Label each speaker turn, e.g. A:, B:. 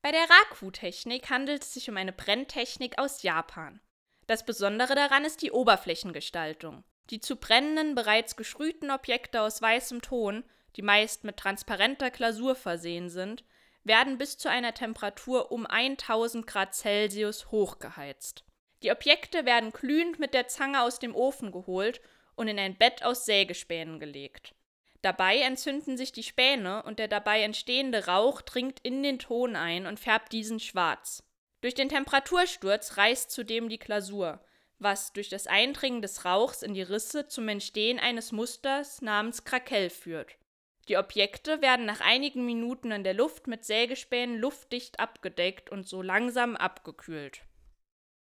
A: Bei der Raku-Technik handelt es sich um eine Brenntechnik aus Japan. Das Besondere daran ist die Oberflächengestaltung. Die zu brennenden, bereits gesprühten Objekte aus weißem Ton, die meist mit transparenter Glasur versehen sind, werden bis zu einer Temperatur um 1000 Grad Celsius hochgeheizt. Die Objekte werden glühend mit der Zange aus dem Ofen geholt und in ein Bett aus Sägespänen gelegt. Dabei entzünden sich die Späne und der dabei entstehende Rauch dringt in den Ton ein und färbt diesen schwarz. Durch den Temperatursturz reißt zudem die Glasur, was durch das Eindringen des Rauchs in die Risse zum Entstehen eines Musters namens Craquelle führt. Die Objekte werden nach einigen Minuten in der Luft mit Sägespänen luftdicht abgedeckt und so langsam abgekühlt.